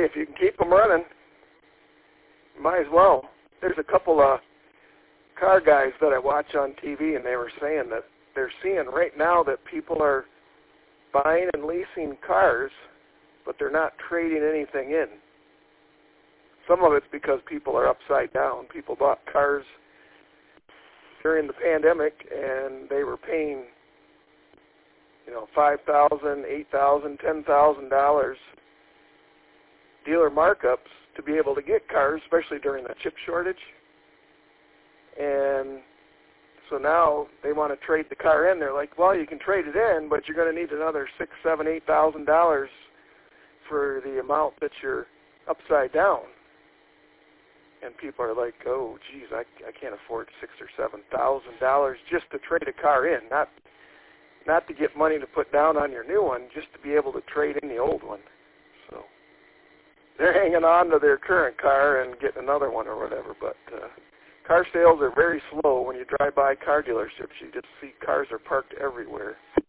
hey, if you can keep them running, might as well. There's a couple of car guys that I watch on TV, and they were saying that they're seeing right now that people are buying and leasing cars, but they're not trading anything in. Some of it's because people are upside down. People bought cars during the pandemic, and they were paying, $5,000, $8,000, $10,000 dealer markups to be able to get cars, especially during the chip shortage. And so now they want to trade the car in. They're like, well, you can trade it in, but you're going to need another $6,000, $7,000, $8,000 for the amount that you're upside down. And people are like, oh, geez, I can't afford $6,000 or $7,000 just to trade a car in, not to get money to put down on your new one, just to be able to trade in the old one. So they're hanging on to their current car and getting another one or whatever. But car sales are very slow. When you drive by car dealerships, you just see cars are parked everywhere.